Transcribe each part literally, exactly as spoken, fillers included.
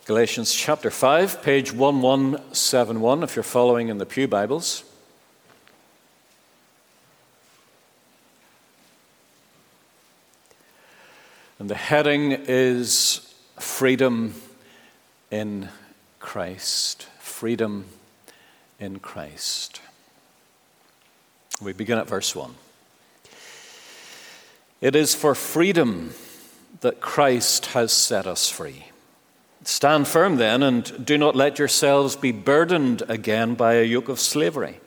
Galatians chapter five, page eleven seventy-one, if you're following in the Pew Bibles. And the heading is Freedom in Christ. Freedom in Christ. We begin at verse one. It is for freedom that Christ has set us free. Stand firm then, and do not let yourselves be burdened again by a yoke of slavery.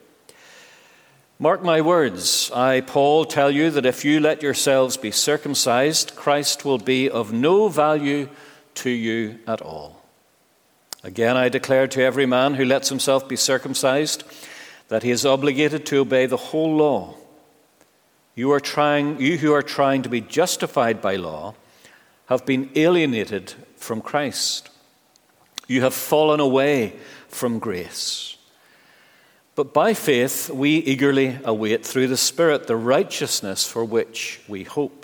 Mark my words, I, Paul, tell you that if you let yourselves be circumcised, Christ will be of no value to you at all. Again, I declare to every man who lets himself be circumcised that he is obligated to obey the whole law. You are trying, you who are trying to be justified by law have been alienated from Christ. You have fallen away from grace. But by faith we eagerly await through the Spirit the righteousness for which we hope.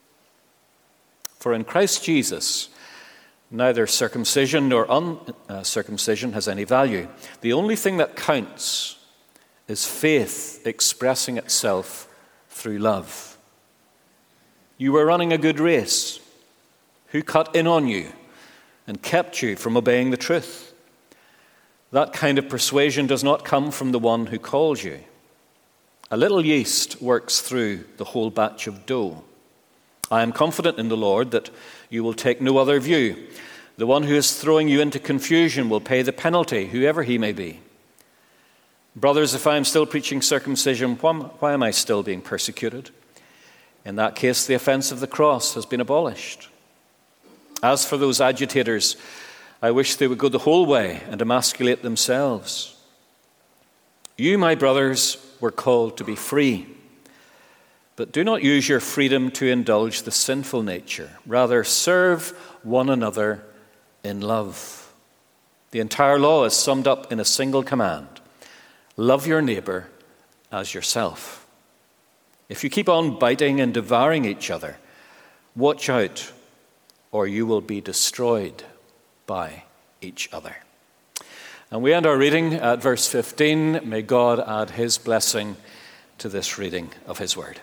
For in Christ Jesus neither circumcision nor uncircumcision has any value. The only thing that counts is faith expressing itself through love. You were running a good race. Who cut in on you and kept you from obeying the truth? That kind of persuasion does not come from the one who calls you. A little yeast works through the whole batch of dough. I am confident in the Lord that you will take no other view. The one who is throwing you into confusion will pay the penalty, whoever he may be. Brothers, if I am still preaching circumcision, why am I still being persecuted? In that case, the offense of the cross has been abolished. As for those agitators, I wish they would go the whole way and emasculate themselves. You, my brothers, were called to be free. But do not use your freedom to indulge the sinful nature. Rather, serve one another in love. The entire law is summed up in a single command. Love your neighbor as yourself. If you keep on biting and devouring each other, watch out, or you will be destroyed by each other. And we end our reading at verse fifteen. May God add his blessing to this reading of his word.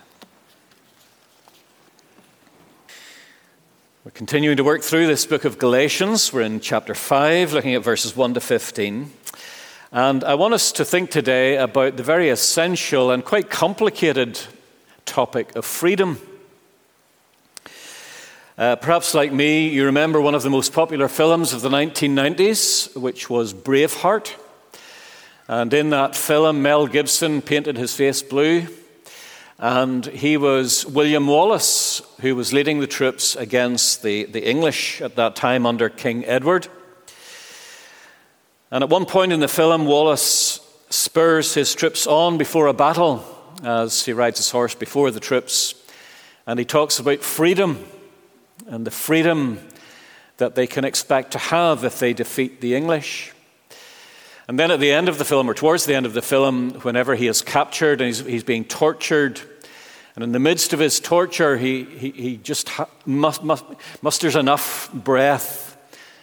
We're continuing to work through this book of Galatians. We're in chapter five, looking at verses one to fifteen. And I want us to think today about the very essential and quite complicated topic of freedom. Uh, perhaps like me, you remember one of the most popular films of the nineteen nineties, which was Braveheart. And in that film, Mel Gibson painted his face blue. And he was William Wallace, who was leading the troops against the, the English at that time under King Edward. And at one point in the film, Wallace spurs his troops on before a battle as he rides his horse before the troops. And he talks about freedom. And the freedom that they can expect to have if they defeat the English. And then at the end of the film, or towards the end of the film, whenever he is captured and he's, he's being tortured, and in the midst of his torture, he, he, he just ha- must, must, musters enough breath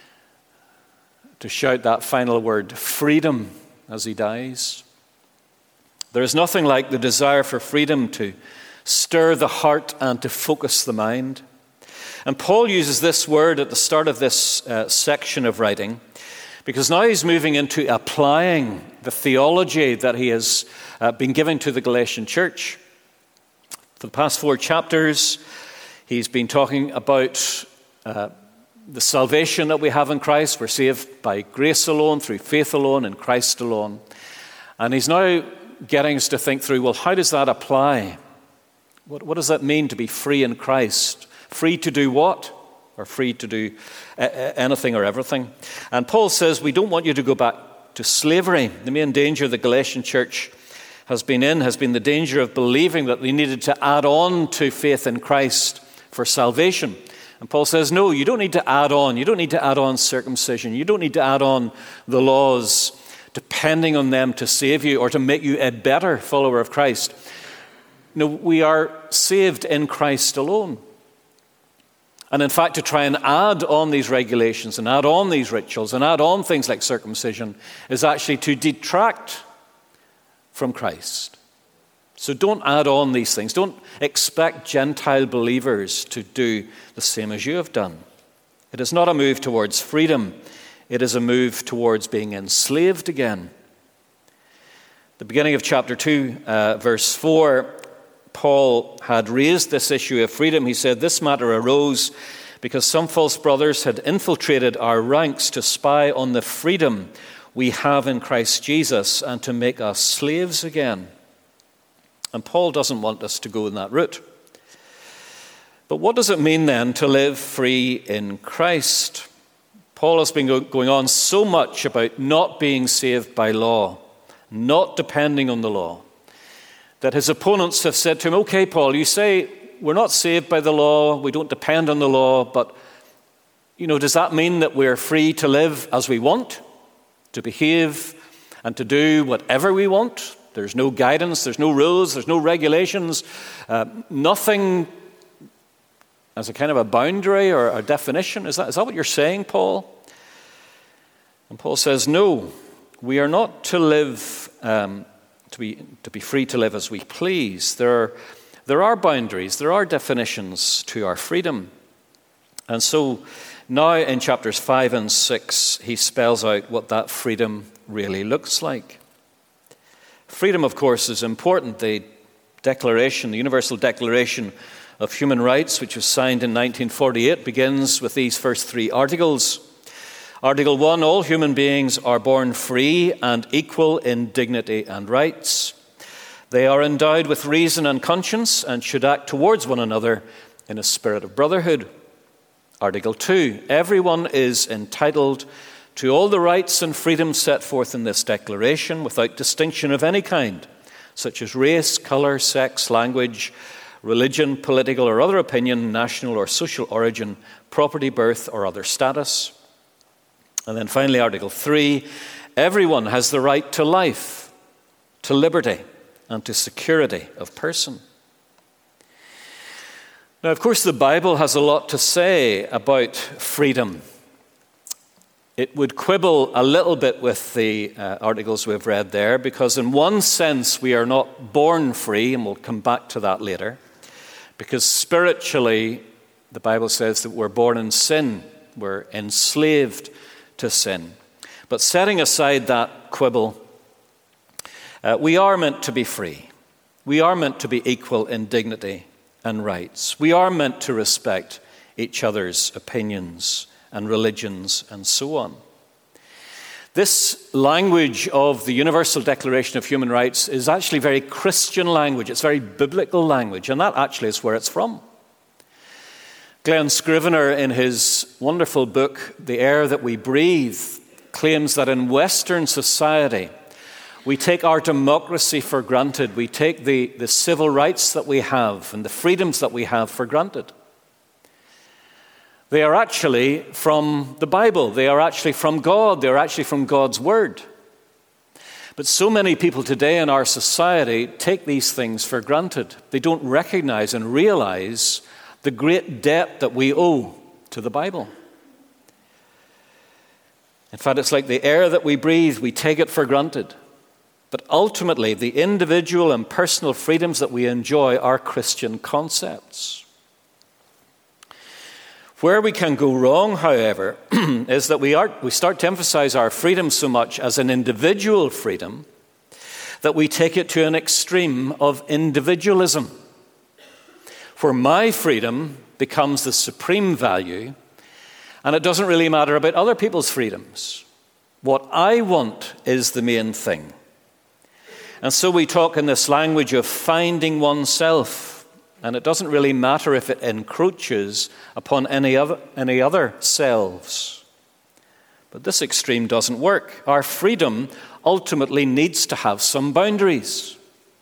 to shout that final word, freedom, as he dies. There is nothing like the desire for freedom to stir the heart and to focus the mind. And Paul uses this word at the start of this uh, section of writing because now he's moving into applying the theology that he has uh, been giving to the Galatian church. For the past four chapters, he's been talking about uh, the salvation that we have in Christ. We're saved by grace alone, through faith alone, in Christ alone. And he's now getting us to think through, well, how does that apply? What, what does that mean to be free in Christ? Free to do what? Or free to do anything or everything? And Paul says we don't want you to go back to slavery. The main danger the Galatian church has been in has been the danger of believing that they needed to add on to faith in Christ for salvation. And Paul says, no, you don't need to add on. You don't need to add on circumcision. You don't need to add on the laws depending on them to save you or to make you a better follower of Christ. No, we are saved in Christ alone. And in fact, to try and add on these regulations and add on these rituals and add on things like circumcision is actually to detract from Christ. So don't add on these things. Don't expect Gentile believers to do the same as you have done. It is not a move towards freedom. It is a move towards being enslaved again. The beginning of chapter two, uh, verse four, Paul had raised this issue of freedom. He said, "This matter arose because some false brothers had infiltrated our ranks to spy on the freedom we have in Christ Jesus and to make us slaves again." And Paul doesn't want us to go in that route. But what does it mean then to live free in Christ? Paul has been going on so much about not being saved by law, not depending on the law, that his opponents have said to him, "Okay, Paul, you say we're not saved by the law, we don't depend on the law, but, you know, does that mean that we're free to live as we want, to behave and to do whatever we want? There's no guidance, there's no rules, there's no regulations, uh, nothing as a kind of a boundary or a definition. Is that, is that what you're saying, Paul?" And Paul says, no, we are not to live, um, to be to be free to live as we please. There are, there are boundaries, there are definitions to our freedom. And so now in chapters five and six, he spells out what that freedom really looks like. Freedom, of course, is important. The Declaration, the Universal Declaration of Human Rights, which was signed in nineteen forty-eight, begins with these first three articles. Article one, all human beings are born free and equal in dignity and rights. They are endowed with reason and conscience and should act towards one another in a spirit of brotherhood. Article two, everyone is entitled to all the rights and freedoms set forth in this declaration without distinction of any kind, such as race, colour, sex, language, religion, political or other opinion, national or social origin, property, birth or other status. And then finally, Article three, everyone has the right to life, to liberty, and to security of person. Now, of course, the Bible has a lot to say about freedom. It would quibble a little bit with the uh, articles we've read there, because in one sense we are not born free, and we'll come back to that later, because spiritually the Bible says that we're born in sin, we're enslaved to sin. But setting aside that quibble, uh, we are meant to be free. We are meant to be equal in dignity and rights. We are meant to respect each other's opinions and religions and so on. This language of the Universal Declaration of Human Rights is actually very Christian language. It's very biblical language, and that actually is where it's from. Glenn Scrivener, in his wonderful book, The Air That We Breathe, claims that in Western society, we take our democracy for granted. We take the, the civil rights that we have and the freedoms that we have for granted. They are actually from the Bible. They are actually from God. They are actually from God's Word. But so many people today in our society take these things for granted. They don't recognize and realize the great debt that we owe to the Bible. In fact, it's like the air that we breathe. We take it for granted. But ultimately, the individual and personal freedoms that we enjoy are Christian concepts. Where we can go wrong, however, is that we, are, we start to emphasize our freedom so much as an individual freedom that we take it to an extreme of individualism, where my freedom becomes the supreme value, and it doesn't really matter about other people's freedoms. What I want is the main thing. And so we talk in this language of finding oneself. And it doesn't really matter if it encroaches upon any other, any other selves. But this extreme doesn't work. Our freedom ultimately needs to have some boundaries.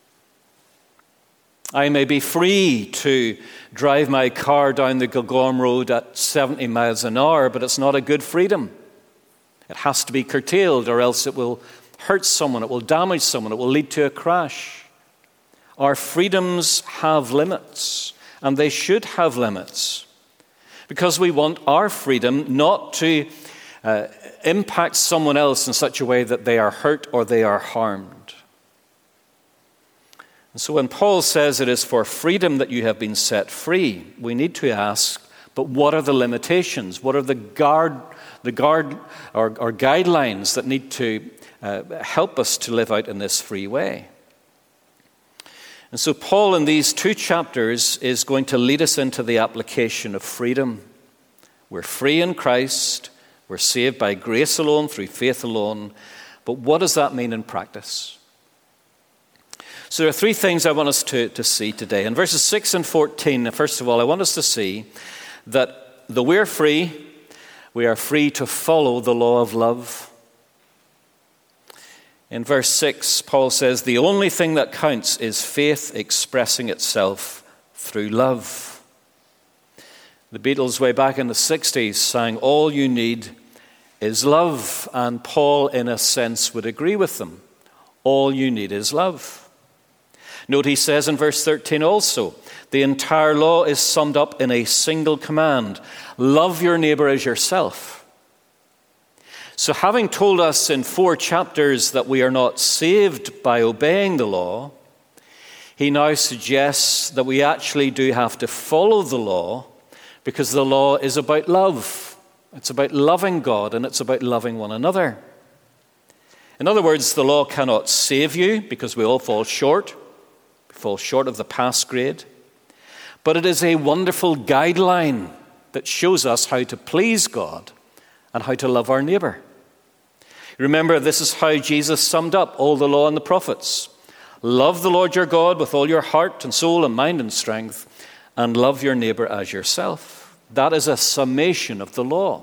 I may be free to drive my car down the Gilgorm Road at seventy miles an hour, but it's not a good freedom. It has to be curtailed, or else it will hurt someone, it will damage someone, it will lead to a crash. Our freedoms have limits, and they should have limits, because we want our freedom not to uh, impact someone else in such a way that they are hurt or they are harmed. And so when Paul says it is for freedom that you have been set free, we need to ask, but what are the limitations? What are the guard, the guard or, or guidelines that need to uh, help us to live out in this free way? And so Paul in these two chapters is going to lead us into the application of freedom. We're free in Christ. We're saved by grace alone, through faith alone. But what does that mean in practice? So there are three things I want us to, to see today. In verses six and fourteen, first of all, I want us to see that though we're free, we are free to follow the law of love. In verse six, Paul says, the only thing that counts is faith expressing itself through love. The Beatles way back in the sixties sang, all you need is love. And Paul, in a sense, would agree with them. All you need is love. Note he says in verse thirteen also, the entire law is summed up in a single command. Love your neighbor as yourself. So having told us in four chapters that we are not saved by obeying the law, he now suggests that we actually do have to follow the law because the law is about love. It's about loving God and it's about loving one another. In other words, the law cannot save you because we all fall short. fall short of the pass grade. But it is a wonderful guideline that shows us how to please God and how to love our neighbor. Remember, this is how Jesus summed up all the law and the prophets. Love the Lord your God with all your heart and soul and mind and strength, and love your neighbor as yourself. That is a summation of the law.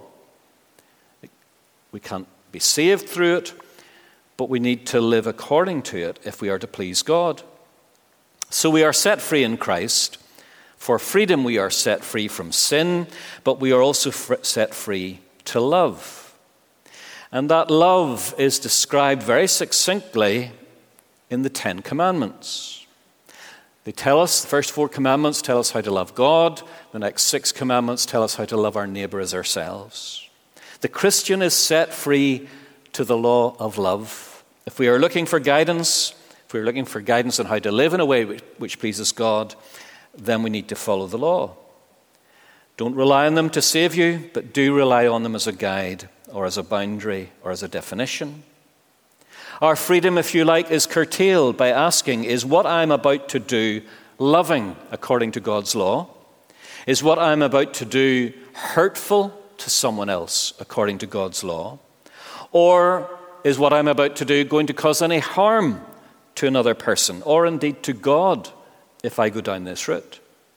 We can't be saved through it, but we need to live according to it if we are to please God. So we are set free in Christ. For freedom we are set free from sin, but we are also set free to love. And that love is described very succinctly in the Ten Commandments. They tell us, the first four commandments tell us how to love God. The next six commandments tell us how to love our neighbor as ourselves. The Christian is set free to the law of love. If we are looking for guidance, if we're looking for guidance on how to live in a way which pleases God, then we need to follow the law. Don't rely on them to save you, but do rely on them as a guide or as a boundary or as a definition. Our freedom, if you like, is curtailed by asking, is what I'm about to do loving according to God's law? Is what I'm about to do hurtful to someone else according to God's law? Or is what I'm about to do going to cause any harm to another person or indeed to God if I go down this route?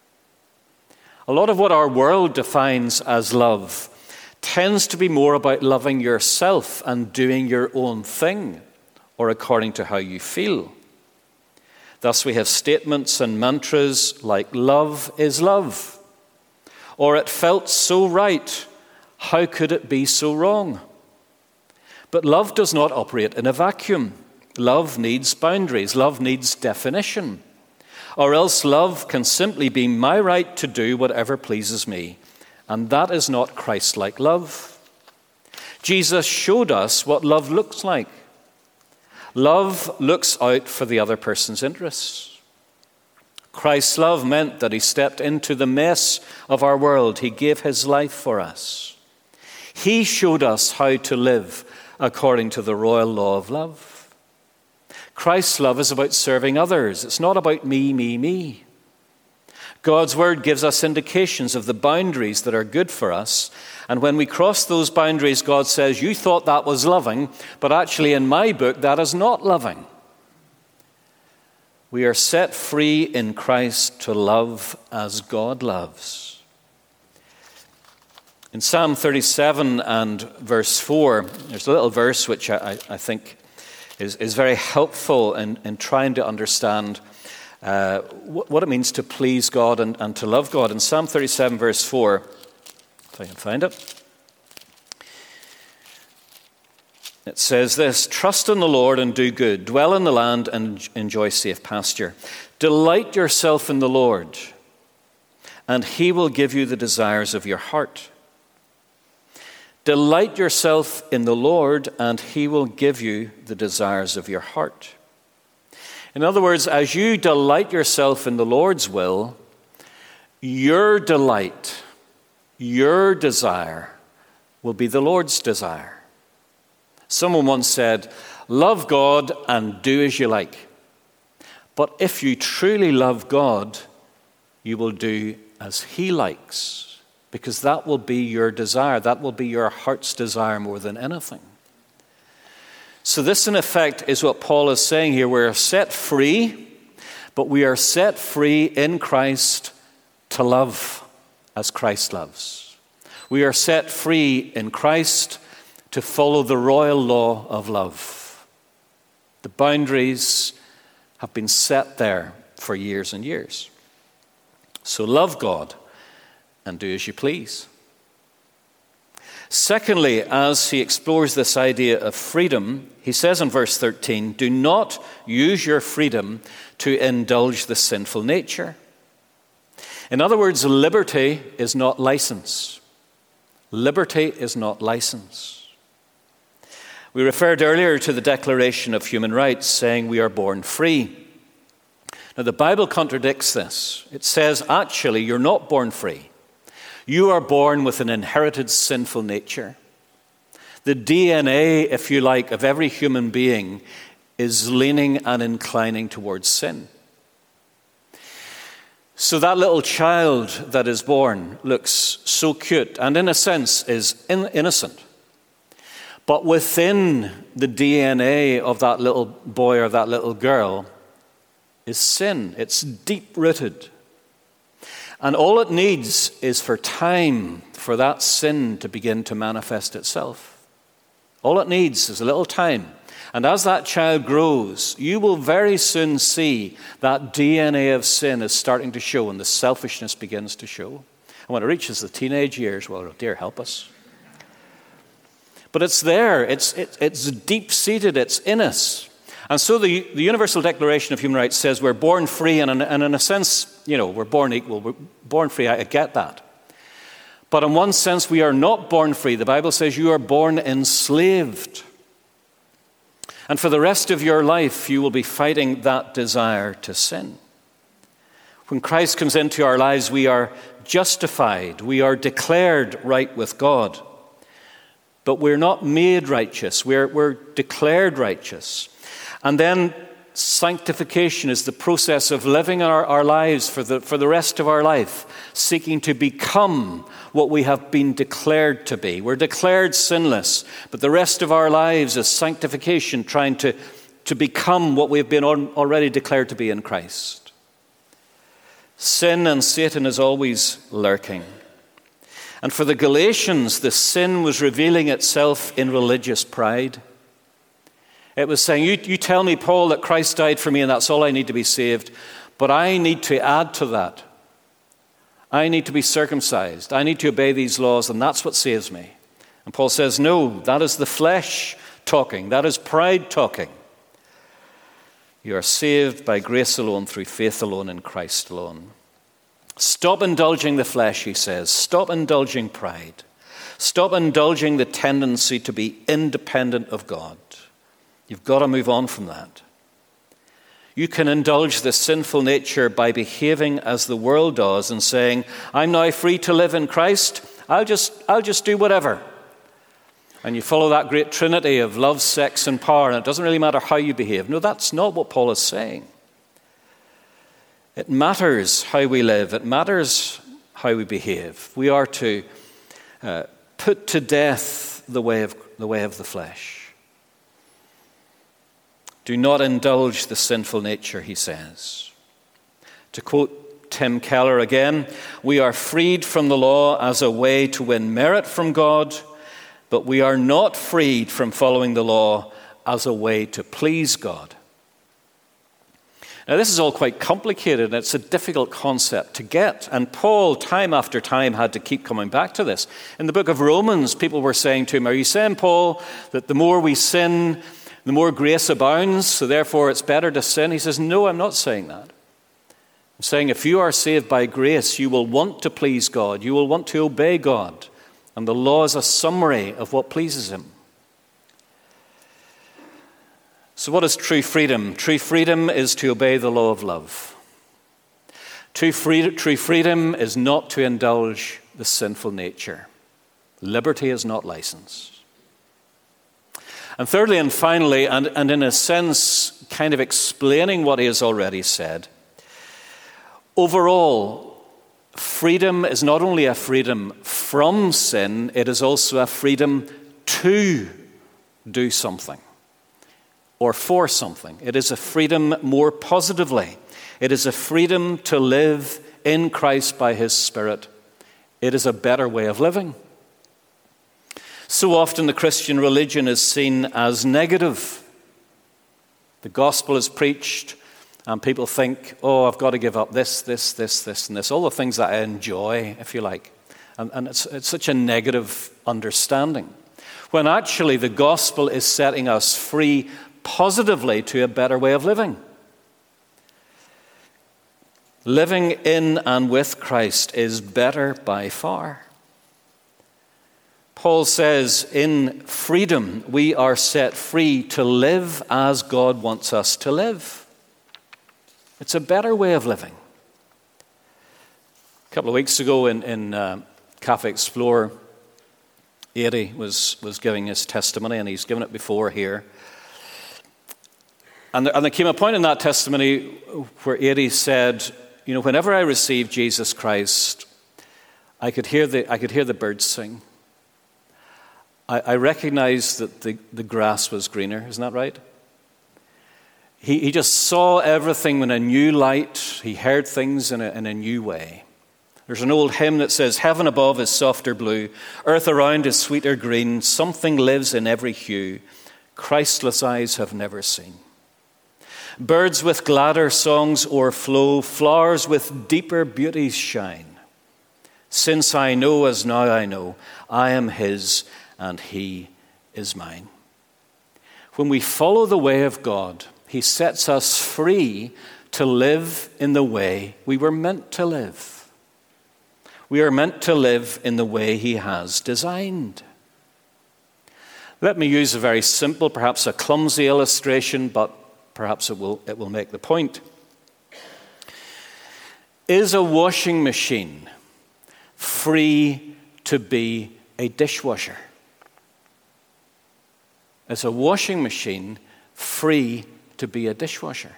A lot of what our world defines as love tends to be more about loving yourself and doing your own thing or according to how you feel. Thus we have statements and mantras like love is love, or it felt so right, how could it be so wrong? But love does not operate in a vacuum. Love needs boundaries. Love needs definition. Or else love can simply be my right to do whatever pleases me. And that is not Christ-like love. Jesus showed us what love looks like. Love looks out for the other person's interests. Christ's love meant that he stepped into the mess of our world. He gave his life for us. He showed us how to live according to the royal law of love. Christ's love is about serving others. It's not about me, me, me. God's word gives us indications of the boundaries that are good for us. And when we cross those boundaries, God says, you thought that was loving, but actually in my book, that is not loving. We are set free in Christ to love as God loves. In Psalm thirty-seven and verse four, there's a little verse which I, I think is, is very helpful in, in trying to understand uh, what, what it means to please God and, and to love God. In Psalm thirty-seven verse four, if I can find it, it says this: trust in the Lord and do good, dwell in the land and enjoy safe pasture. Delight yourself in the Lord, and he will give you the desires of your heart. Delight yourself in the Lord, and he will give you the desires of your heart. In other words, as you delight yourself in the Lord's will, your delight, your desire will be the Lord's desire. Someone once said, love God and do as you like. But if you truly love God, you will do as he likes, because that will be your desire. That will be your heart's desire more than anything. So this, in effect, is what Paul is saying here. We're set free, but we are set free in Christ to love as Christ loves. We are set free in Christ to follow the royal law of love. The boundaries have been set there for years and years. So love God and do as you please. Secondly, as he explores this idea of freedom, he says in verse thirteen, do not use your freedom to indulge the sinful nature. In other words, liberty is not license. Liberty is not license. We referred earlier to the Declaration of Human Rights, saying we are born free. Now, the Bible contradicts this. It says, actually, you're not born free. You are born with an inherited sinful nature. The D N A, if you like, of every human being is leaning and inclining towards sin. So that little child that is born looks so cute and, in a sense, is in- innocent. But within the D N A of that little boy or that little girl is sin. It's deep-rooted. And all it needs is for time for that sin to begin to manifest itself. All it needs is a little time. And as that child grows, you will very soon see that D N A of sin is starting to show and the selfishness begins to show. And when it reaches the teenage years, well, dear, help us. But it's there. It's, it, it's deep-seated. It's in us. And so the, the Universal Declaration of Human Rights says we're born free, and in, and in a sense, you know, we're born equal, we're born free, I, I get that. But in one sense, we are not born free. The Bible says you are born enslaved. And for the rest of your life, you will be fighting that desire to sin. When Christ comes into our lives, we are justified. We are declared right with God. But we're not made righteous. We're, we're declared righteous. And then sanctification is the process of living our, our lives for the, for the rest of our life, seeking to become what we have been declared to be. We're declared sinless, but the rest of our lives is sanctification, trying to, to become what we've been on, already declared to be in Christ. Sin and Satan is always lurking. And for the Galatians, the sin was revealing itself in religious pride. It was saying, you, you tell me, Paul, that Christ died for me and that's all I need to be saved, but I need to add to that. I need to be circumcised. I need to obey these laws, and that's what saves me. And Paul says, no, that is the flesh talking. That is pride talking. You are saved by grace alone, through faith alone, in Christ alone. Stop indulging the flesh, he says. Stop indulging pride. Stop indulging the tendency to be independent of God. You've got to move on from that. You can indulge the sinful nature by behaving as the world does and saying, I'm now free to live in Christ. I'll just, I'll just do whatever. And you follow that great trinity of love, sex, and power, and it doesn't really matter how you behave. No, that's not what Paul is saying. It matters how we live. It matters how we behave. We are to uh, put to death the way of the way of the flesh. Do not indulge the sinful nature, he says. To quote Tim Keller again, we are freed from the law as a way to win merit from God, but we are not freed from following the law as a way to please God. Now, this is all quite complicated, and it's a difficult concept to get. And Paul, time after time, had to keep coming back to this. In the book of Romans, people were saying to him, are you saying, Paul, that the more we sin, the more grace abounds, so therefore it's better to sin? He says, no, I'm not saying that. I'm saying if you are saved by grace, you will want to please God. You will want to obey God. And the law is a summary of what pleases him. So what is true freedom? True freedom is to obey the law of love. True freedom is not to indulge the sinful nature. Liberty is not license. And thirdly and finally, and, and in a sense kind of explaining what he has already said, overall, freedom is not only a freedom from sin, it is also a freedom to do something or for something. It is a freedom more positively. It is a freedom to live in Christ by his Spirit. It is a better way of living. So often the Christian religion is seen as negative. The gospel is preached and people think, oh, I've got to give up this, this, this, this, and this. All the things that I enjoy, if you like. And, and it's, it's such a negative understanding. When actually the gospel is setting us free positively to a better way of living. Living in and with Christ is better by far. Paul says, in freedom, we are set free to live as God wants us to live. It's a better way of living. A couple of weeks ago in, in uh, Cafe Explorer, Eddie was, was giving his testimony, and he's given it before here. And there, and there came a point in that testimony where Eddie said, you know, whenever I received Jesus Christ, I could hear the, I could hear the birds sing. I, I recognized that the, the grass was greener. Isn't that right? He, he just saw everything in a new light. He heard things in a, in a new way. There's an old hymn that says, heaven above is softer blue, earth around is sweeter green, something lives in every hue, Christless eyes have never seen. Birds with gladder songs o'erflow, flowers with deeper beauties shine. Since I know as now I know, I am his and he is mine. When we follow the way of God, he sets us free to live in the way we were meant to live. We are meant to live in the way he has designed. Let me use a very simple, perhaps a clumsy illustration, but perhaps it will, it will make the point. Is a washing machine free to be a dishwasher? Is a washing machine free to be a dishwasher?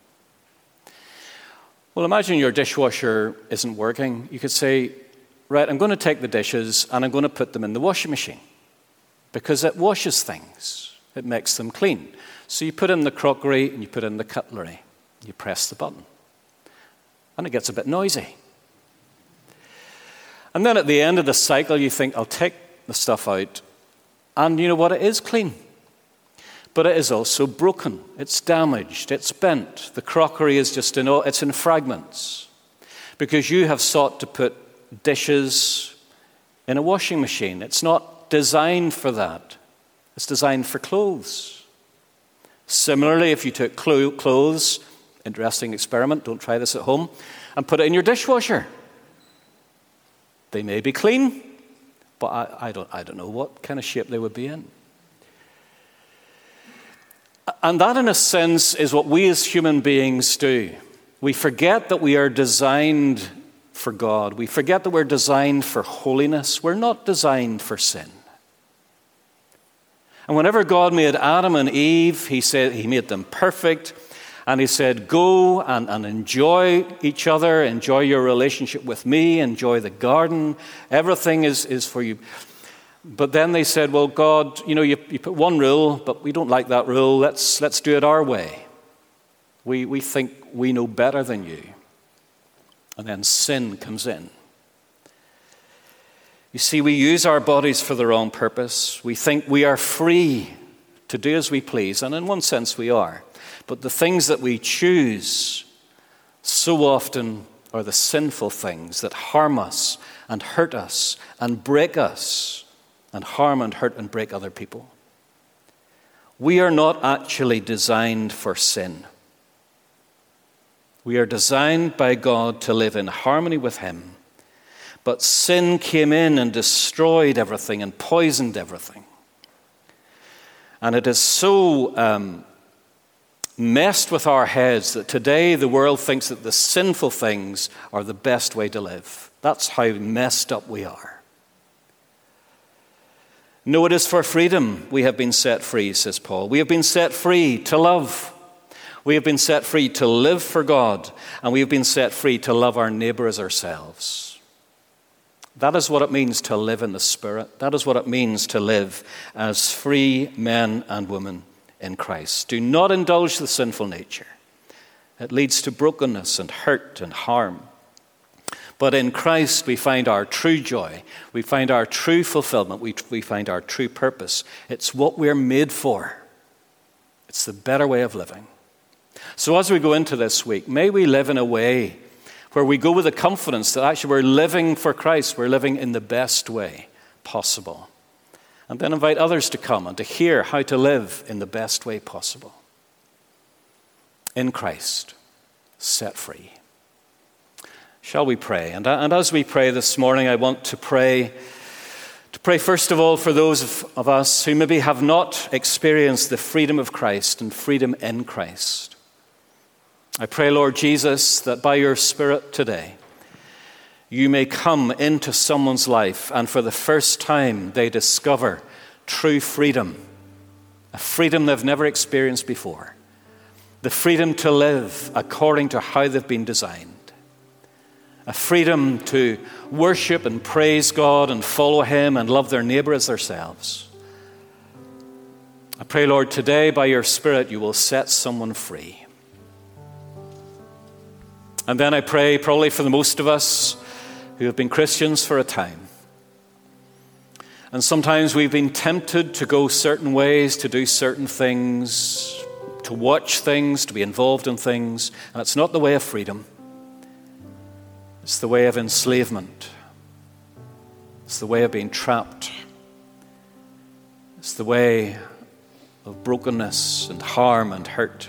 Well, imagine your dishwasher isn't working. You could say, right, I'm going to take the dishes and I'm going to put them in the washing machine because it washes things. It makes them clean. So you put in the crockery and you put in the cutlery. You press the button. And it gets a bit noisy. And then at the end of the cycle, you think, I'll take the stuff out. And you know what? It is clean. But it is also broken. It's damaged. It's bent. The crockery is just in, it's in fragments. Because you have sought to put dishes in a washing machine. It's not designed for that. It's designed for clothes. Similarly, if you took clothes, interesting experiment, don't try this at home, and put it in your dishwasher. They may be clean, but I, I, don't, I don't know what kind of shape they would be in. And that, in a sense, is what we as human beings do. We forget that we are designed for God. We forget that we're designed for holiness. We're not designed for sin. And whenever God made Adam and Eve, he said he made them perfect. And he said, go and, and enjoy each other, enjoy your relationship with me, enjoy the garden. Everything is, is for you. But then they said, well, God, you know, you, you put one rule, but we don't like that rule. Let's, let's do it our way. We, we think we know better than you. And then sin comes in. You see, we use our bodies for the wrong purpose. We think we are free to do as we please, and in one sense we are. But the things that we choose so often are the sinful things that harm us and hurt us and break us and harm and hurt and break other people. We are not actually designed for sin. We are designed by God to live in harmony with him. But sin came in and destroyed everything and poisoned everything. And it is so um, messed with our heads that today the world thinks that the sinful things are the best way to live. That's how messed up we are. No, it is for freedom we have been set free, says Paul. We have been set free to love. We have been set free to live for God. And we have been set free to love our neighbor as ourselves. That is what it means to live in the Spirit. That is what it means to live as free men and women in Christ. Do not indulge the sinful nature. It leads to brokenness and hurt and harm. But in Christ we find our true joy. We find our true fulfillment. We, we find our true purpose. It's what we're made for. It's the better way of living. So as we go into this week, may we live in a way where we go with the confidence that actually we're living for Christ. We're living in the best way possible. And then invite others to come and to hear how to live in the best way possible. In Christ, set free. Shall we pray? And, and as we pray this morning, I want to pray, to pray first of all for those of, of us who maybe have not experienced the freedom of Christ and freedom in Christ. I pray, Lord Jesus, that by your Spirit today, you may come into someone's life and for the first time they discover true freedom, a freedom they've never experienced before, the freedom to live according to how they've been designed, a freedom to worship and praise God and follow him and love their neighbor as themselves. I pray, Lord, today by your Spirit you will set someone free. And then I pray, probably for the most of us who have been Christians for a time. And sometimes we've been tempted to go certain ways, to do certain things, to watch things, to be involved in things. And it's not the way of freedom. It's the way of enslavement. It's the way of being trapped. It's the way of brokenness and harm and hurt.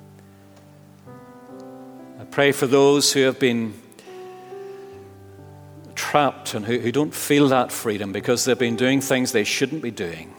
I pray for those who have been trapped and who, who don't feel that freedom because they've been doing things they shouldn't be doing.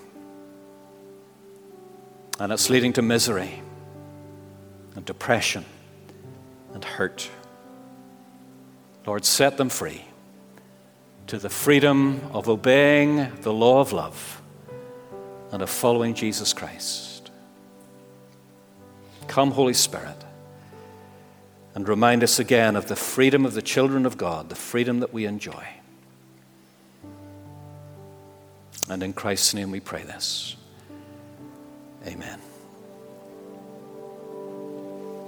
And it's leading to misery and depression and hurt. Lord, set them free to the freedom of obeying the law of love and of following Jesus Christ. Come, Holy Spirit, and remind us again of the freedom of the children of God, the freedom that we enjoy. And in Christ's name we pray this. Amen.